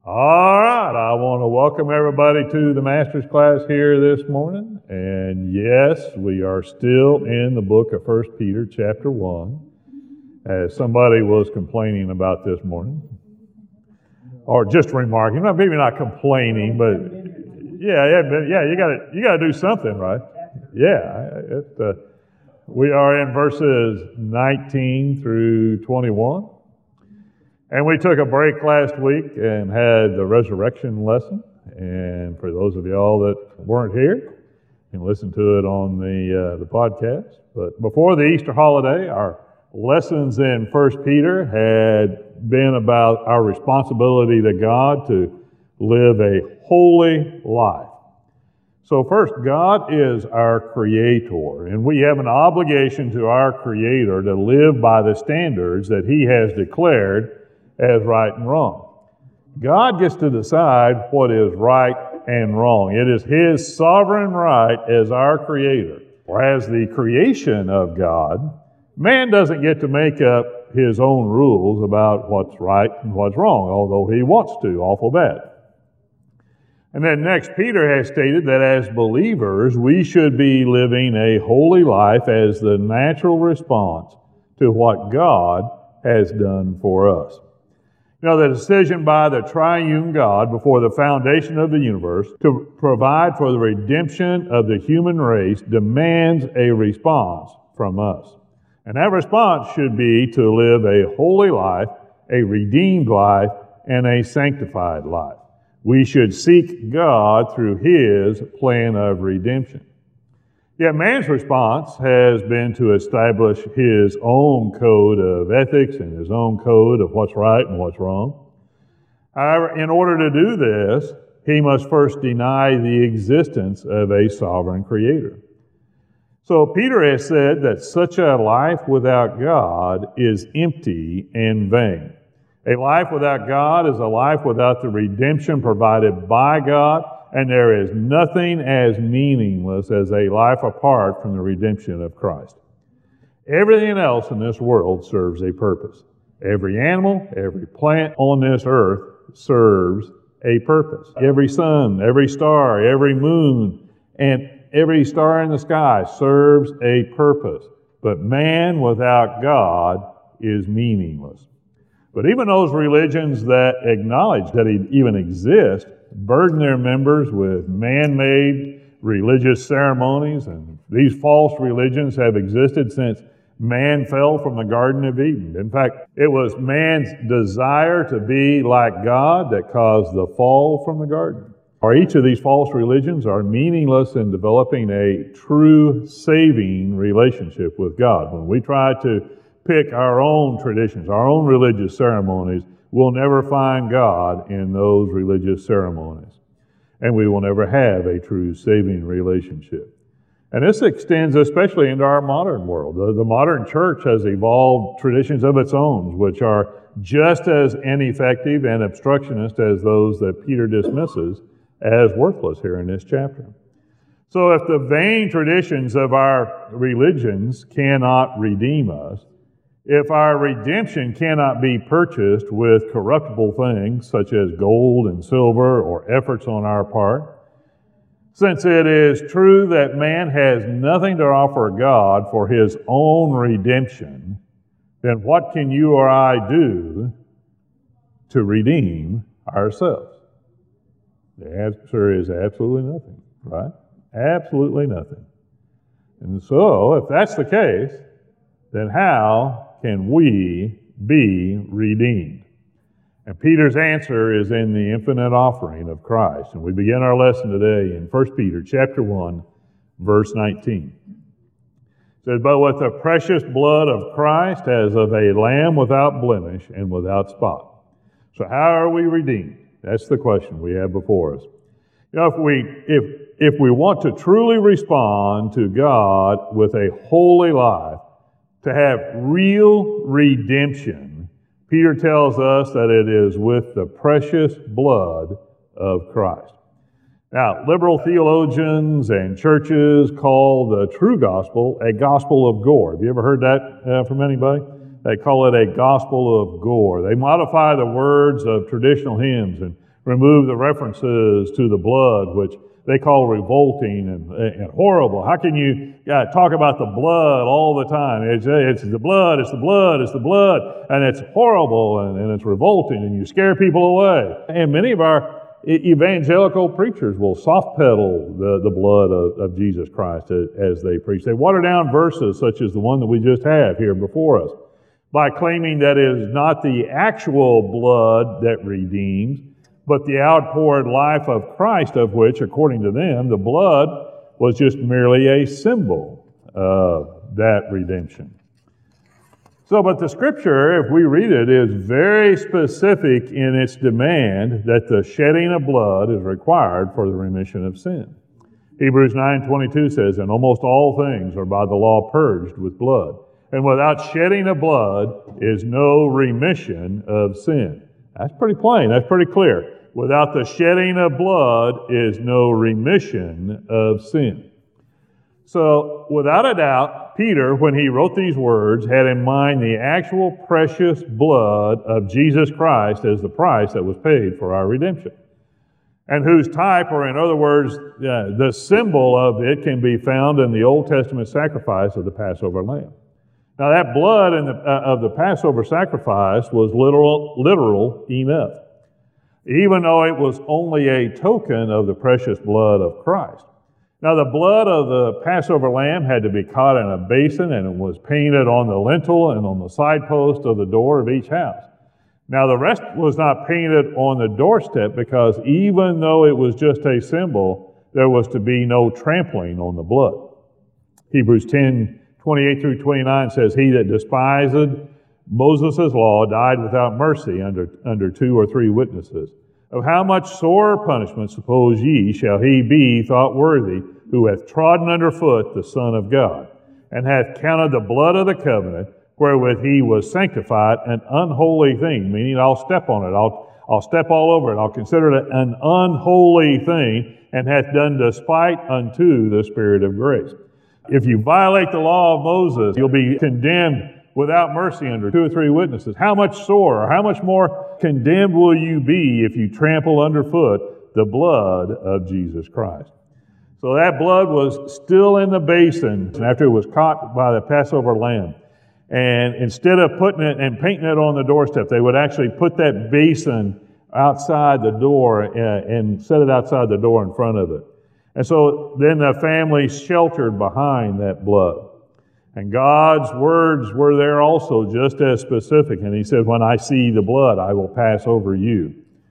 All right, I want to welcome everybody to the Master's class here this morning. And yes, we are still in the book of 1 Peter chapter 1, as somebody was complaining about this morning. Or just remarking, maybe not complaining, but you got to do something, right? Yeah, we are in verses 19 through 21. And we took a break last week and had the resurrection lesson. And for those of y'all that weren't here, you can listen to it on the podcast. But before the Easter holiday, our lessons in 1 Peter had been about our responsibility to God to live a holy life. So first, God is our Creator, and we have an obligation to our Creator to live by the standards that He has declared as right and wrong. God gets to decide what is right and wrong. It is His sovereign right as our Creator. Whereas the creation of God, man doesn't get to make up his own rules about what's right and what's wrong, although he wants to, awful bad. And then next, Peter has stated that as believers, we should be living a holy life as the natural response to what God has done for us. You know, the decision by the triune God before the foundation of the universe to provide for the redemption of the human race demands a response from us. And that response should be to live a holy life, a redeemed life, and a sanctified life. We should seek God through His plan of redemption. Yet man's response has been to establish his own code of ethics and his own code of what's right and what's wrong. However, in order to do this, he must first deny the existence of a sovereign Creator. So Peter has said that such a life without God is empty and vain. A life without God is a life without the redemption provided by God, and there is nothing as meaningless as a life apart from the redemption of Christ. Everything else in this world serves a purpose. Every animal, every plant on this earth serves a purpose. Every sun, every star, every moon, and every star in the sky serves a purpose. But man without God is meaningless. But even those religions that acknowledge that He even exists burden their members with man-made religious ceremonies, and these false religions have existed since man fell from the Garden of Eden. In fact, it was man's desire to be like God that caused the fall from the garden. Or each of these false religions are meaningless in developing a true saving relationship with God. When we try to pick our own traditions, our own religious ceremonies, we'll never find God in those religious ceremonies. And we will never have a true saving relationship. And this extends especially into our modern world. The modern church has evolved traditions of its own, which are just as ineffective and obstructionist as those that Peter dismisses as worthless here in this chapter. So if the vain traditions of our religions cannot redeem us, if our redemption cannot be purchased with corruptible things such as gold and silver or efforts on our part, since it is true that man has nothing to offer God for his own redemption, then what can you or I do to redeem ourselves? The answer is absolutely nothing, right? Absolutely nothing. And so, if that's the case, then how can we be redeemed? And Peter's answer is in the infinite offering of Christ. And we begin our lesson today in 1 Peter chapter 1, verse 19. It says, "But with the precious blood of Christ as of a lamb without blemish and without spot." So how are we redeemed? That's the question we have before us. You know, if we want to truly respond to God with a holy life, to have real redemption, Peter tells us that it is with the precious blood of Christ. Now, liberal theologians and churches call the true gospel a gospel of gore. Have you ever heard that from anybody? They call it a gospel of gore. They modify the words of traditional hymns and remove the references to the blood, which they call revolting and horrible. How can you talk about the blood all the time? It's the blood, it's the blood, it's the blood, and it's horrible and it's revolting, and you scare people away. And many of our evangelical preachers will soft pedal the blood of Jesus Christ as they preach. They water down verses such as the one that we just have here before us by claiming that it is not the actual blood that redeems, but the outpoured life of Christ, of which, according to them, the blood was just merely a symbol of that redemption. So, but the Scripture, if we read it, is very specific in its demand that the shedding of blood is required for the remission of sin. Hebrews 9:22 says, "And almost all things are by the law purged with blood, and without shedding of blood is no remission of sin." That's pretty plain, that's pretty clear. Without the shedding of blood is no remission of sin. So, without a doubt, Peter, when he wrote these words, had in mind the actual precious blood of Jesus Christ as the price that was paid for our redemption, and whose type, or in other words, the symbol of it, can be found in the Old Testament sacrifice of the Passover lamb. Now, that blood of the Passover sacrifice was literal enough, even though it was only a token of the precious blood of Christ. Now, the blood of the Passover lamb had to be caught in a basin, and it was painted on the lintel and on the side post of the door of each house. Now, the rest was not painted on the doorstep, because even though it was just a symbol, there was to be no trampling on the blood. Hebrews 10:28 through 29 says, "He that despised Moses' law died without mercy under 2 or 3 witnesses. Of how much sorer punishment, suppose ye, shall he be thought worthy, who hath trodden under foot the Son of God, and hath counted the blood of the covenant, wherewith he was sanctified, an unholy thing," meaning I'll step on it, I'll step all over it, I'll consider it an unholy thing, "and hath done despite unto the Spirit of grace." If you violate the law of Moses, you'll be condemned without mercy under 2 or 3 witnesses. How much sorer, how much more condemned will you be if you trample underfoot the blood of Jesus Christ? So that blood was still in the basin after it was caught by the Passover lamb. And instead of putting it and painting it on the doorstep, they would actually put that basin outside the door and set it outside the door in front of it. And so then the family sheltered behind that blood. And God's words were there also, just as specific. And he said, "When I see the blood, I will pass over you."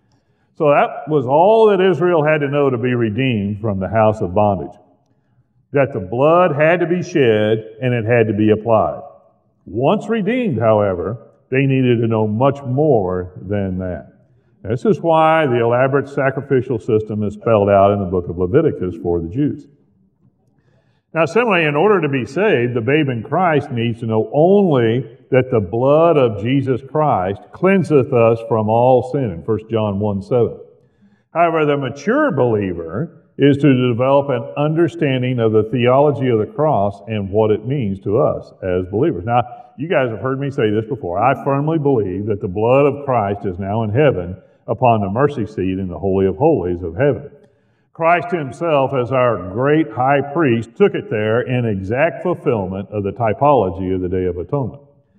So that was all that Israel had to know to be redeemed from the house of bondage. That the blood had to be shed and it had to be applied. Once redeemed, however, they needed to know much more than that. This is why the elaborate sacrificial system is spelled out in the book of Leviticus for the Jews. Now, similarly, in order to be saved, the babe in Christ needs to know only that the blood of Jesus Christ cleanseth us from all sin in 1 John 1:7. However, the mature believer is to develop an understanding of the theology of the cross and what it means to us as believers. Now, you guys have heard me say this before. I firmly believe that the blood of Christ is now in heaven upon the mercy seat in the Holy of Holies of heaven. Christ himself, as our great high priest, took it there in exact fulfillment of the typology of the Day of Atonement.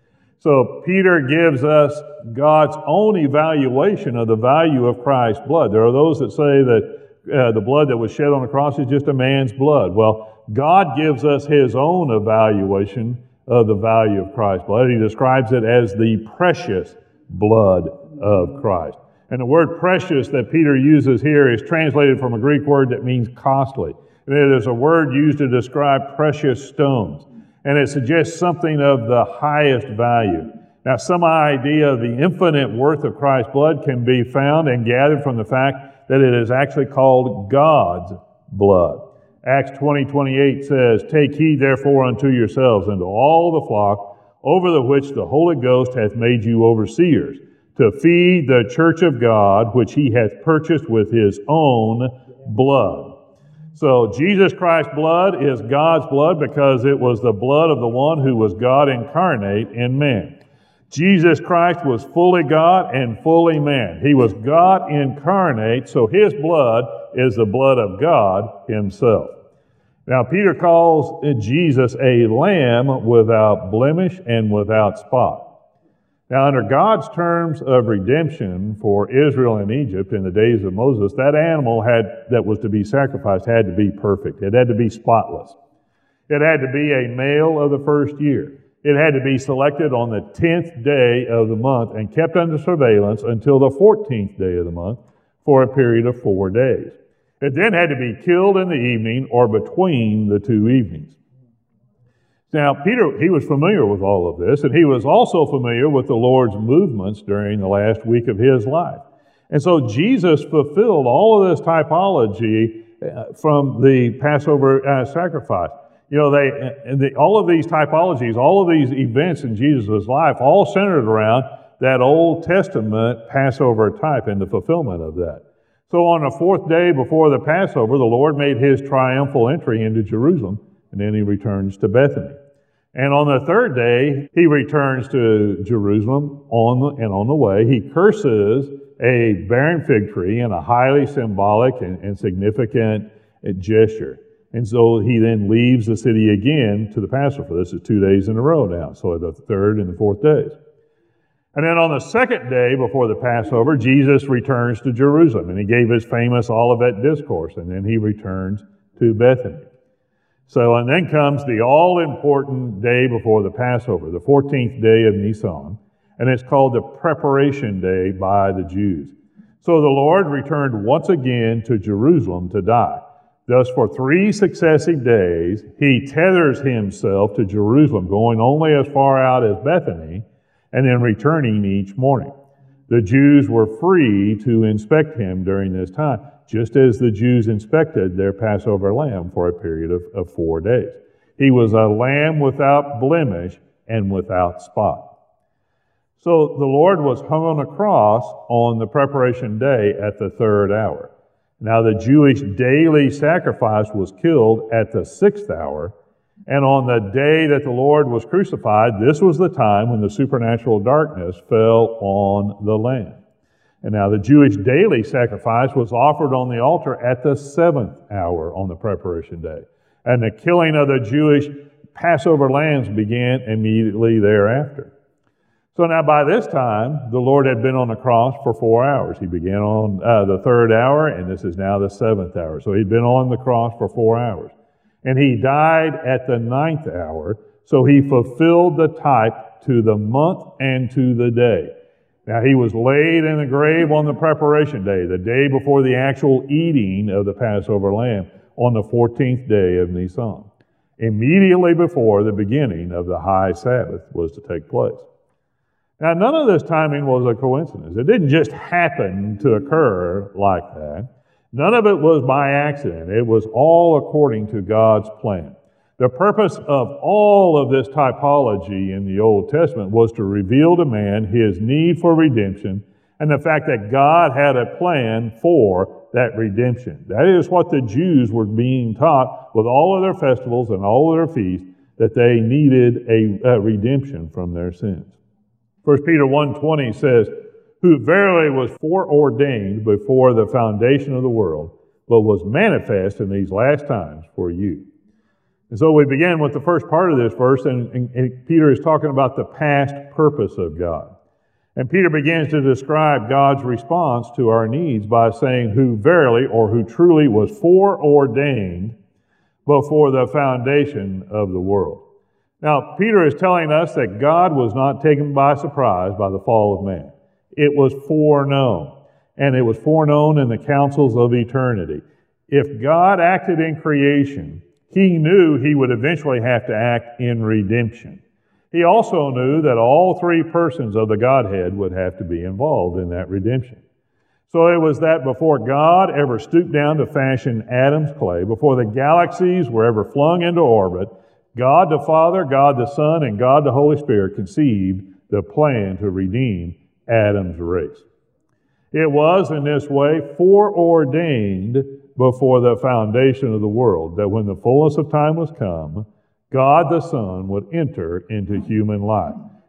So Peter gives us God's own evaluation of the value of Christ's blood. There are those that say that the blood that was shed on the cross is just a man's blood. Well, God gives us his own evaluation of the value of Christ's blood. He describes it as the precious blood of Christ. And the word precious that Peter uses here is translated from a Greek word that means costly. And it is a word used to describe precious stones. And it suggests something of the highest value. Now, some idea of the infinite worth of Christ's blood can be found and gathered from the fact that it is actually called God's blood. Acts 20:28 says, "Take heed therefore unto yourselves and to all the flock over the which the Holy Ghost hath made you overseers, to feed the church of God, which he hath purchased with his own blood." So Jesus Christ's blood is God's blood because it was the blood of the one who was God incarnate in man. Jesus Christ was fully God and fully man. He was God incarnate, so his blood is the blood of God himself. Now, Peter calls Jesus a lamb without blemish and without spot. Now, under God's terms of redemption for Israel and Egypt in the days of Moses, that animal that was to be sacrificed had to be perfect. It had to be spotless. It had to be a male of the first year. It had to be selected on the 10th day of the month and kept under surveillance until the 14th day of the month for a period of 4 days. It then had to be killed in the evening or between the two evenings. Now, Peter, he was familiar with all of this, and he was also familiar with the Lord's movements during the last week of his life. And so Jesus fulfilled all of this typology from the Passover sacrifice. You know, all of these typologies, all of these events in Jesus' life, all centered around that Old Testament Passover type and the fulfillment of that. So on the 4th day before the Passover, the Lord made his triumphal entry into Jerusalem, and then he returns to Bethany. And on the 3rd day, he returns to Jerusalem, on the way, he curses a barren fig tree in a highly symbolic and significant gesture. And so he then leaves the city again to the Passover. This is 2 days in a row now, so the 3rd and the 4th days. And then on the 2nd day before the Passover, Jesus returns to Jerusalem, and he gave his famous Olivet Discourse, and then he returns to Bethany. So, and then comes the all-important day before the Passover, the 14th day of Nisan, and it's called the Preparation Day by the Jews. So the Lord returned once again to Jerusalem to die. Thus, for 3 successive days, he tethers himself to Jerusalem, going only as far out as Bethany, and then returning each morning. The Jews were free to inspect him during this time, just as the Jews inspected their Passover lamb for a period of 4 days. He was a lamb without blemish and without spot. So the Lord was hung on a cross on the preparation day at the 3rd hour. Now the Jewish daily sacrifice was killed at the 6th hour, and on the day that the Lord was crucified, this was the time when the supernatural darkness fell on the land. And now the Jewish daily sacrifice was offered on the altar at the 7th hour on the preparation day. And the killing of the Jewish Passover lambs began immediately thereafter. So now by this time, the Lord had been on the cross for 4 hours. He began on the 3rd hour, and this is now the 7th hour. So he'd been on the cross for 4 hours. And he died at the 9th hour, so he fulfilled the type to the month and to the day. Now he was laid in the grave on the preparation day, the day before the actual eating of the Passover lamb, on the 14th day of Nisan, immediately before the beginning of the high Sabbath was to take place. Now, none of this timing was a coincidence. It didn't just happen to occur like that. None of it was by accident. It was all according to God's plan. The purpose of all of this typology in the Old Testament was to reveal to man his need for redemption and the fact that God had a plan for that redemption. That is what the Jews were being taught with all of their festivals and all of their feasts, that they needed a redemption from their sins. 1 Peter 1:20 says, "Who verily was foreordained before the foundation of the world, but was manifest in these last times for you." And so we begin with the first part of this verse, and Peter is talking about the past purpose of God. And Peter begins to describe God's response to our needs by saying, "Who verily, or who truly was foreordained before the foundation of the world." Now, Peter is telling us that God was not taken by surprise by the fall of man. It was foreknown, and it was foreknown in the councils of eternity. If God acted in creation, he knew he would eventually have to act in redemption. He also knew that all 3 persons of the Godhead would have to be involved in that redemption. So it was that before God ever stooped down to fashion Adam's clay, before the galaxies were ever flung into orbit, God the Father, God the Son, and God the Holy Spirit conceived the plan to redeem Adam's race. It was in this way foreordained before the foundation of the world that when the fullness of time was come, God the Son would enter into human life.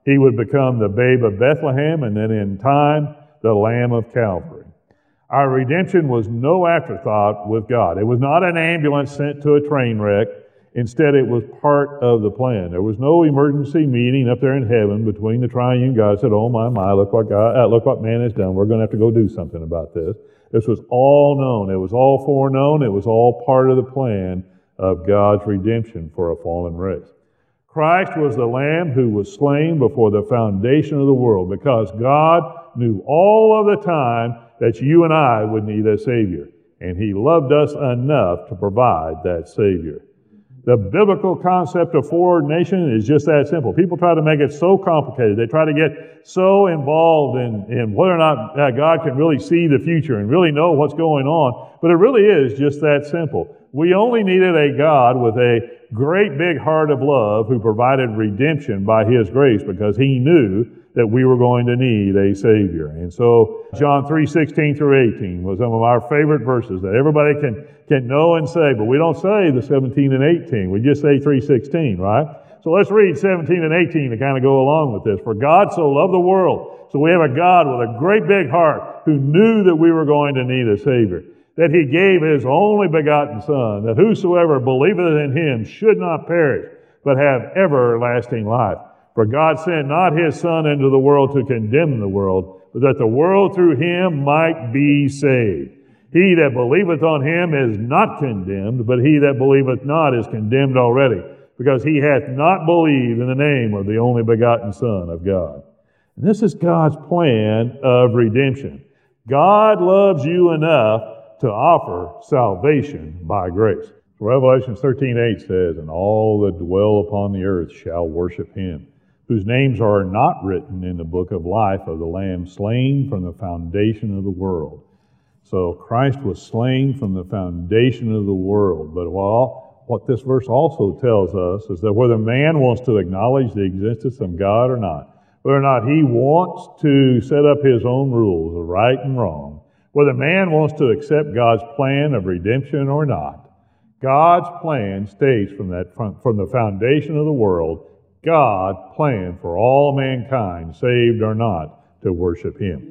He would become the babe of Bethlehem, and then in time, the Lamb of Calvary. Our redemption was no afterthought with God. It was not an ambulance sent to a train wreck. Instead, it was part of the plan. There was no emergency meeting up there in heaven between the triune God said, "Oh my, look what man has done. We're going to have to go do something about this." This was all known. It was all foreknown. It was all part of the plan of God's redemption for a fallen race. Christ was the Lamb who was slain before the foundation of the world, because God knew all of the time that you and I would need a Savior, and He loved us enough to provide that Savior. The biblical concept of foreordination is just that simple. People try to make it so complicated. They try to get so involved in whether or not God can really see the future and really know what's going on. But it really is just that simple. We only needed a God with a great big heart of love who provided redemption by His grace, because He knew that we were going to need a Savior. And so John 3:16 through 18 was some of our favorite verses that everybody can know and say, but we don't say the 17 and 18. We just say 3:16, right? So let's read 17 and 18 to kind of go along with this. For God so loved the world. So we have a God with a great big heart who knew that we were going to need a Savior, that He gave His only begotten Son, that whosoever believeth in Him should not perish, but have everlasting life. For God sent not His Son into the world to condemn the world, but that the world through Him might be saved. He that believeth on Him is not condemned, but he that believeth not is condemned already, because he hath not believed in the name of the only begotten Son of God. And this is God's plan of redemption. God loves you enough to offer salvation by grace. Revelation 13:8 says, "And all that dwell upon the earth shall worship Him, whose names are not written in the book of life of the Lamb slain from the foundation of the world." So Christ was slain from the foundation of the world. But what this verse also tells us is that whether man wants to acknowledge the existence of God or not, whether or not he wants to set up his own rules of right and wrong, whether man wants to accept God's plan of redemption or not, God's plan states from the foundation of the world, God planned for all mankind, saved or not, to worship Him.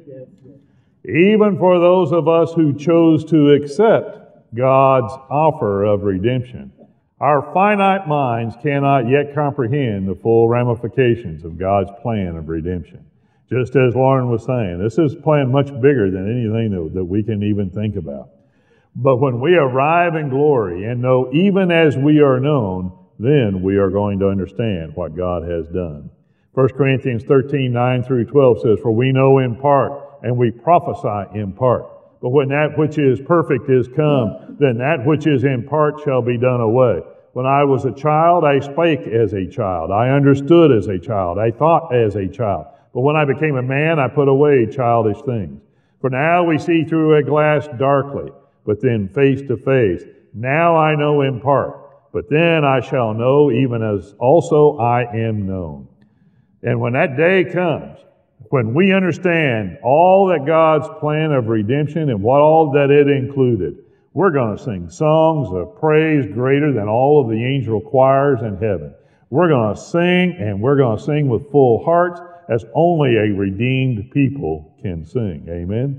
Even for those of us who chose to accept God's offer of redemption, our finite minds cannot yet comprehend the full ramifications of God's plan of redemption. Just as Lauren was saying, this is a plan much bigger than anything that we can even think about. But when we arrive in glory and know even as we are known, then we are going to understand what God has done. 1 Corinthians 13:9 through 12 says, "For we know in part, and we prophesy in part. But when that which is perfect is come, then that which is in part shall be done away. When I was a child, I spake as a child. I understood as a child. I thought as a child. But when I became a man, I put away childish things. For now we see through a glass darkly, but then face to face. Now I know in part, but then I shall know even as also I am known." And when that day comes, when we understand all that God's plan of redemption and what all that it included, we're going to sing songs of praise greater than all of the angel choirs in heaven. We're going to sing, and we're going to sing with full hearts as only a redeemed people can sing. Amen?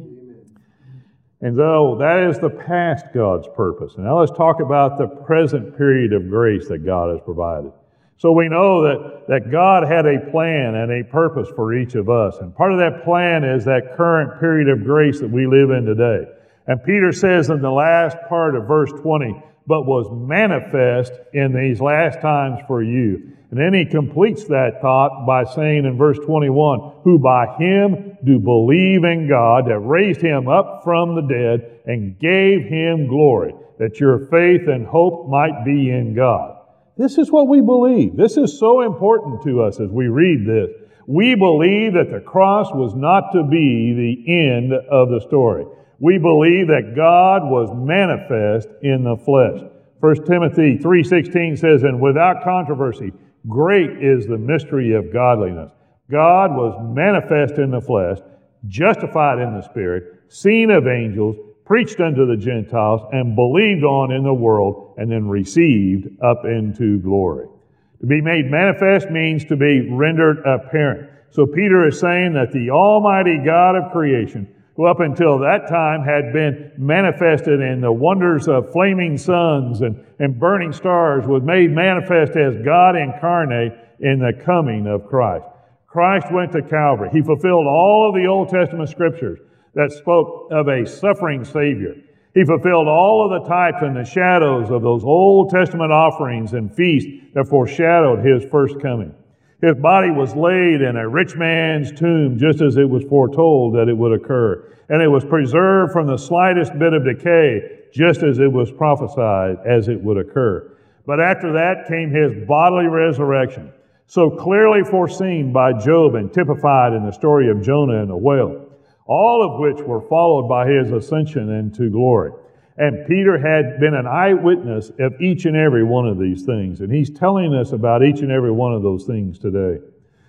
And so that is the past God's purpose. And now let's talk about the present period of grace that God has provided. So we know that God had a plan and a purpose for each of us. And part of that plan is that current period of grace that we live in today. And Peter says in the last part of verse 20, "But was manifest in these last times for you." And then he completes that thought by saying in verse 21, "Who by Him do believe in God, that raised Him up from the dead and gave Him glory, that your faith and hope might be in God." This is what we believe. This is so important to us as we read this. We believe that the cross was not to be the end of the story. We believe that God was manifest in the flesh. 1 Timothy 3:16 says, "And without controversy, great is the mystery of godliness. God was manifest in the flesh, justified in the Spirit, seen of angels, preached unto the Gentiles, and believed on in the world, and then received up into glory." To be made manifest means to be rendered apparent. So Peter is saying that the Almighty God of creation, who up until that time had been manifested in the wonders of flaming suns and burning stars, was made manifest as God incarnate in the coming of Christ. Christ went to Calvary. He fulfilled all of the Old Testament scriptures that spoke of a suffering Savior. He fulfilled all of the types and the shadows of those Old Testament offerings and feasts that foreshadowed His first coming. His body was laid in a rich man's tomb just as it was foretold that it would occur. And it was preserved from the slightest bit of decay just as it was prophesied as it would occur. But after that came His bodily resurrection, so clearly foreseen by Job and typified in the story of Jonah and the whale, all of which were followed by His ascension into glory. And Peter had been an eyewitness of each and every one of these things. And he's telling us about each and every one of those things today.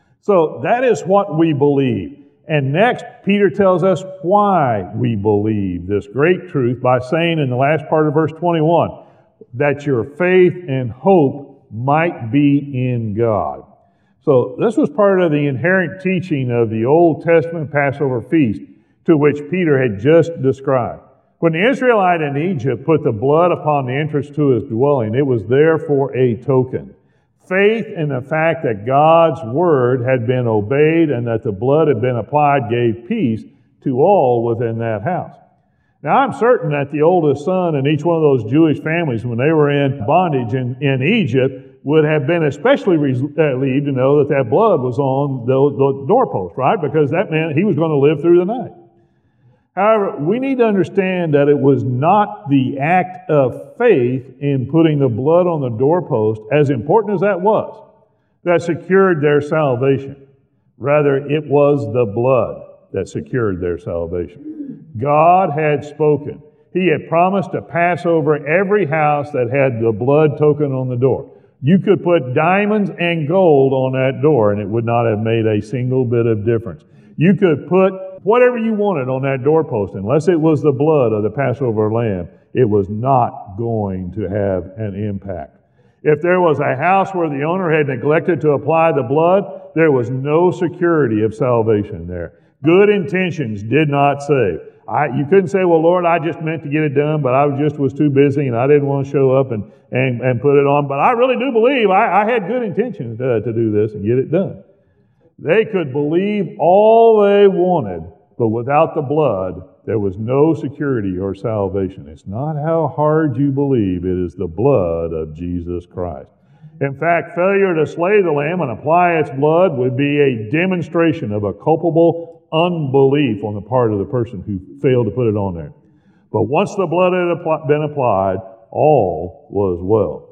So that is what we believe. And next, Peter tells us why we believe this great truth by saying in the last part of verse 21, that your faith and hope might be in God. So this was part of the inherent teaching of the Old Testament Passover feast to which Peter had just described. When the Israelite in Egypt put the blood upon the entrance to his dwelling, it was there for a token. Faith in the fact that God's word had been obeyed and that the blood had been applied gave peace to all within that house. Now, I'm certain that the oldest son in each one of those Jewish families, when they were in bondage in Egypt, would have been especially relieved to know that that blood was on the doorpost, right? Because that meant he was going to live through the night. However, we need to understand that it was not the act of faith in putting the blood on the doorpost, as important as that was, that secured their salvation. Rather, it was the blood that secured their salvation. God had spoken. He had promised to pass over every house that had the blood token on the door. You could put diamonds and gold on that door, and it would not have made a single bit of difference. You could put whatever you wanted on that doorpost, unless it was the blood of the Passover lamb, it was not going to have an impact. If there was a house where the owner had neglected to apply the blood, there was no security of salvation there. Good intentions did not save. You couldn't say, well, Lord, I just meant to get it done, but I was too busy and I didn't want to show up and put it on. But I really do believe I had good intentions to do this and get it done. They could believe all they wanted, but without the blood, there was no security or salvation. It's not how hard you believe, it is the blood of Jesus Christ. In fact, failure to slay the lamb and apply its blood would be a demonstration of a culpable unbelief on the part of the person who failed to put it on there. But once the blood had been applied, all was well.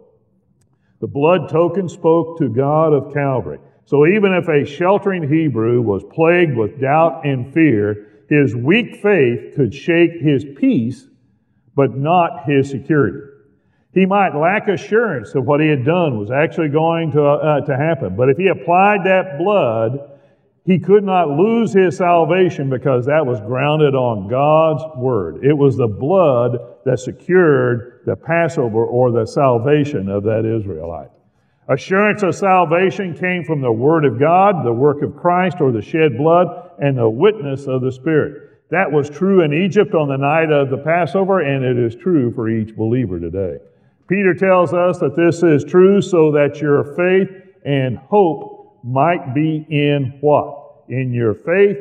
The blood token spoke to God of Calvary. So even if a sheltering Hebrew was plagued with doubt and fear, his weak faith could shake his peace, but not his security. He might lack assurance that what he had done was actually going to happen. But if he applied that blood, he could not lose his salvation because that was grounded on God's word. It was the blood that secured the Passover or the salvation of that Israelite. Assurance of salvation came from the Word of God, the work of Christ, or the shed blood, and the witness of the Spirit. That was true in Egypt on the night of the Passover, and it is true for each believer today. Peter tells us that this is true so that your faith and hope might be in what? In your faith,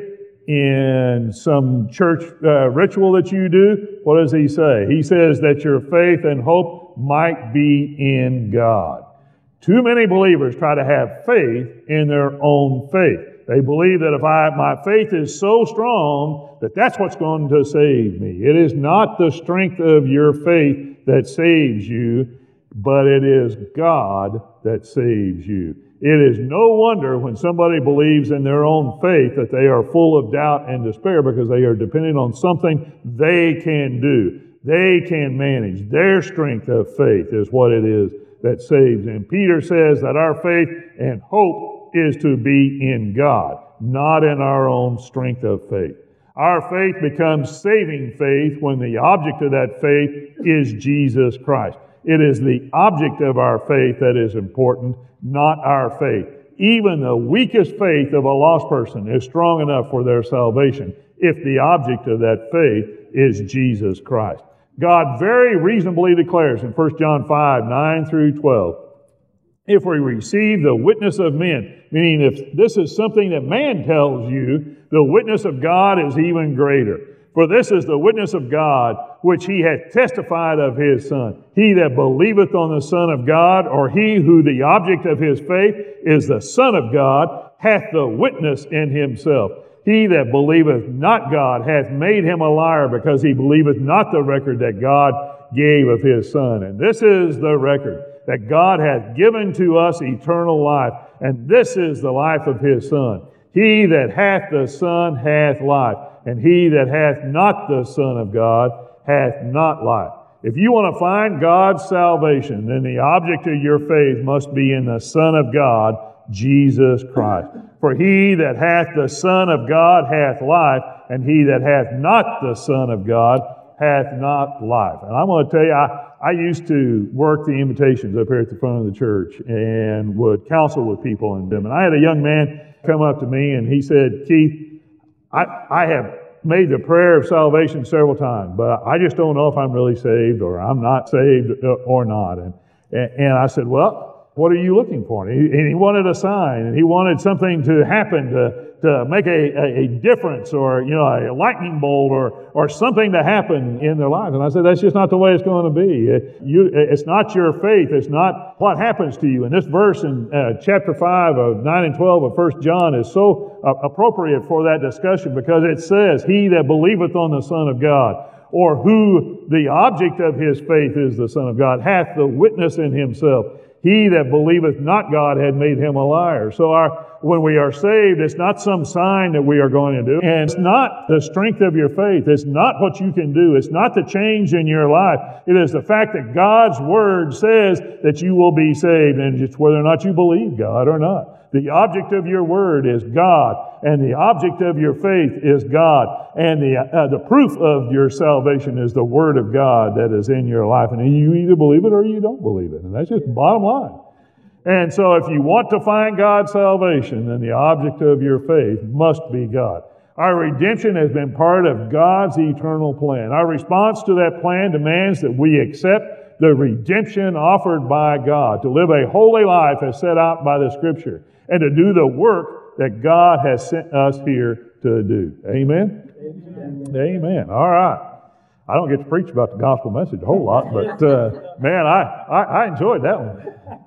in some church ritual that you do. What does he say? He says that your faith and hope might be in God. Too many believers try to have faith in their own faith. They believe that if my faith is so strong that that's what's going to save me. It is not the strength of your faith that saves you, but it is God that saves you. It is no wonder when somebody believes in their own faith that they are full of doubt and despair because they are depending on something they can do. They can manage. Their strength of faith is what it is that saves. And Peter says that our faith and hope is to be in God, not in our own strength of faith. Our faith becomes saving faith when the object of that faith is Jesus Christ. It is the object of our faith that is important, not our faith. Even the weakest faith of a lost person is strong enough for their salvation if the object of that faith is Jesus Christ. God very reasonably declares in 1 John 5, 9 through 12, if we receive the witness of men, meaning if this is something that man tells you, the witness of God is even greater. For this is the witness of God, which he hath testified of his Son. He that believeth on the Son of God, or he who the object of his faith is the Son of God, hath the witness in himself. He that believeth not God hath made him a liar, because he believeth not the record that God gave of his Son. And this is the record, that God hath given to us eternal life, and this is the life of his Son. He that hath the Son hath life, and he that hath not the Son of God hath not life. If you want to find God's salvation, then the object of your faith must be in the Son of God, Jesus Christ. For he that hath the Son of God hath life, and he that hath not the Son of God hath not life. And I'm going to tell you, I used to work the invitations up here at the front of the church and would counsel with people in them. And I had a young man come up to me and he said, Keith, I have made the prayer of salvation several times, but I just don't know if I'm really saved or I'm not saved or not. And I said, well, what are you looking for? And he wanted a sign, and he wanted something to happen to make a difference, or a lightning bolt or something to happen in their life. And I said, that's just not the way it's going to be. It's not your faith. It's not what happens to you. And this verse in chapter 5 of 9 and 12 of 1 John is so appropriate for that discussion, because it says, he that believeth on the Son of God, or who the object of his faith is the Son of God, hath the witness in himself. He that believeth not God had made him a liar. So when we are saved, it's not some sign that we are going to do. And it's not the strength of your faith. It's not what you can do. It's not the change in your life. It is the fact that God's Word says that you will be saved, and it's whether or not you believe God or not. The object of your word is God, and the object of your faith is God, and the proof of your salvation is the Word of God that is in your life. And you either believe it or you don't believe it. And that's just bottom line. And so if you want to find God's salvation, then the object of your faith must be God. Our redemption has been part of God's eternal plan. Our response to that plan demands that we accept the redemption offered by God, to live a holy life as set out by the Scripture, and to do the work that God has sent us here to do. Amen? Amen. Amen. All right. I don't get to preach about the gospel message a whole lot, but man, I enjoyed that one.